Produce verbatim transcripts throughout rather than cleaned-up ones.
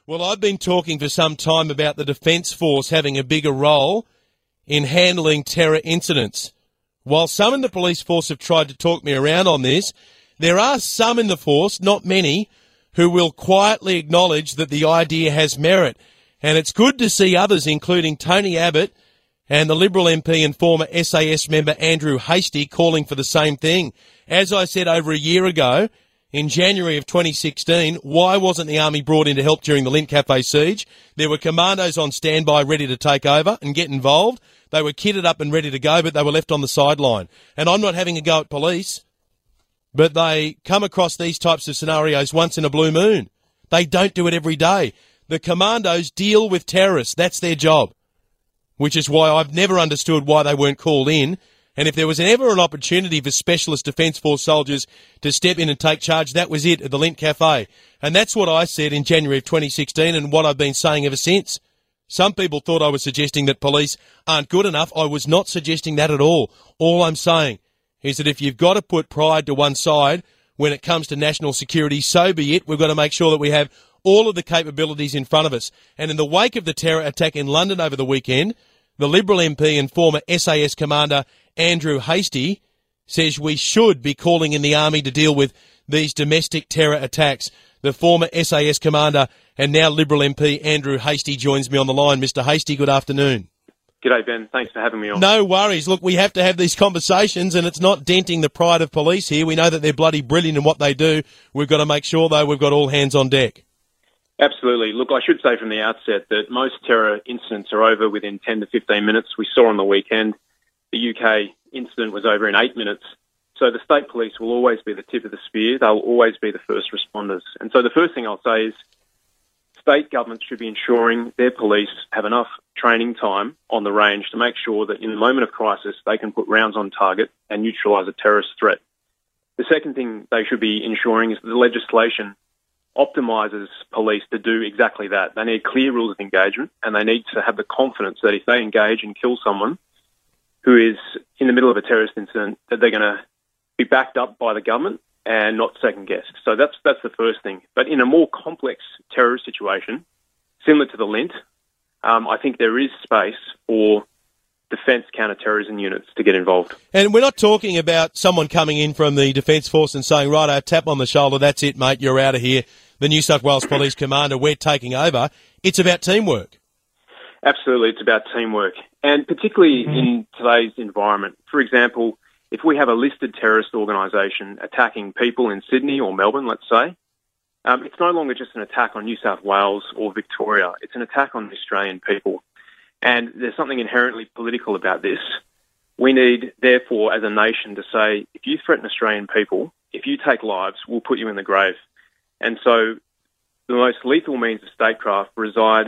Well, I've been talking for some time about the Defence Force having a bigger role in handling terror incidents. While some in the police force have tried to talk me around on this, there are some in the force, not many, who will quietly acknowledge that the idea has merit. And it's good to see others, including Tony Abbott and the Liberal M P and former S A S member Andrew Hastie, calling for the same thing. As I said over a year ago, in January of twenty sixteen, why wasn't the Army brought in to help during the Lindt Cafe siege? There were commandos on standby ready to take over and get involved. They were kitted up and ready to go, but they were left on the sideline. And I'm not having a go at police, but they come across these types of scenarios once in a blue moon. They don't do it every day. The commandos deal with terrorists. That's their job, which is why I've never understood why they weren't called in. And if there was ever an opportunity for Specialist Defence Force soldiers to step in and take charge, that was it at the Lindt Cafe. And that's what I said in January of twenty sixteen and what I've been saying ever since. Some people thought I was suggesting that police aren't good enough. I was not suggesting that at all. All I'm saying is that if you've got to put pride to one side when it comes to national security, so be it. We've got to make sure that we have all of the capabilities in front of us. And in the wake of the terror attack in London over the weekend, the Liberal M P and former S A S commander Andrew Hastie says we should be calling in the Army to deal with these domestic terror attacks. The former S A S commander and now Liberal M P Andrew Hastie joins me on the line. Mister Hastie, good afternoon. G'day, Ben. Thanks for having me on. No worries. Look, we have to have these conversations, and it's not denting the pride of police here. We know that they're bloody brilliant in what they do. We've got to make sure, though, we've got all hands on deck. Absolutely. Look, I should say from the outset that most terror incidents are over within ten to fifteen minutes. We saw on the weekend the U K incident was over in eight minutes. So the state police will always be the tip of the spear. They'll always be the first responders. And so the first thing I'll say is state governments should be ensuring their police have enough training time on the range to make sure that in the moment of crisis they can put rounds on target and neutralise a terrorist threat. The second thing they should be ensuring is that the legislation optimises police to do exactly that. They need clear rules of engagement, and they need to have the confidence that if they engage and kill someone who is in the middle of a terrorist incident, that they're going to be backed up by the government and not second-guessed. So that's that's the first thing. But in a more complex terrorist situation, similar to the Lindt, um, I think there is space for defence counter-terrorism units to get involved. And we're not talking about someone coming in from the Defence Force and saying, righto, tap on the shoulder, that's it, mate, you're out of here. The New South Wales Police Commander, we're taking over. It's about teamwork. Absolutely, it's about teamwork. And particularly mm-hmm. in today's environment. For example, if we have a listed terrorist organisation attacking people in Sydney or Melbourne, let's say, um, it's no longer just an attack on New South Wales or Victoria. It's an attack on the Australian people. And there's something inherently political about this. We need, therefore, as a nation to say, if you threaten Australian people, if you take lives, we'll put you in the grave. And so the most lethal means of statecraft reside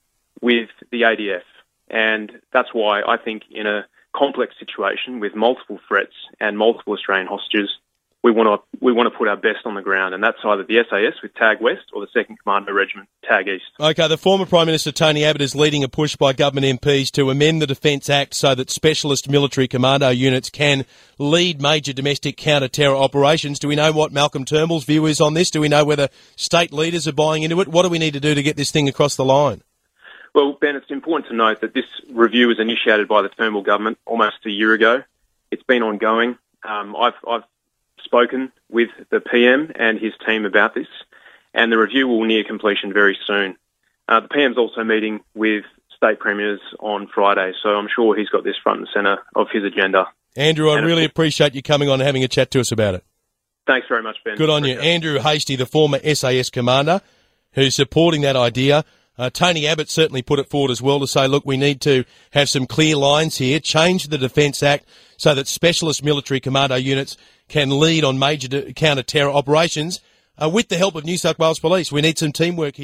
with the A D F. And that's why I think in a complex situation with multiple threats and multiple Australian hostages, we want to we want to put our best on the ground, and that's either the S A S with TAG West or the second Commando Regiment, TAG East. Okay, the former Prime Minister Tony Abbott is leading a push by government M Ps to amend the Defence Act so that specialist military commando units can lead major domestic counter-terror operations. Do we know what Malcolm Turnbull's view is on this? Do we know whether state leaders are buying into it? What do we need to do to get this thing across the line? Well, Ben, it's important to note that this review was initiated by the Turnbull government almost a year ago. It's been ongoing. Um, I've, I've spoken with the P M and his team about this, and the review will near completion very soon. Uh, the P M's also meeting with state premiers on Friday, so I'm sure he's got this front and centre of his agenda. Andrew, I and really appreciate you coming on and having a chat to us about it. Thanks very much, Ben. Good on you. Andrew Hastie, the former S A S commander, who's supporting that idea. Uh, Tony Abbott certainly put it forward as well to say, look, we need to have some clear lines here, change the Defence Act so that specialist military commando units can lead on major counter-terror operations uh, with the help of New South Wales Police. We need some teamwork here.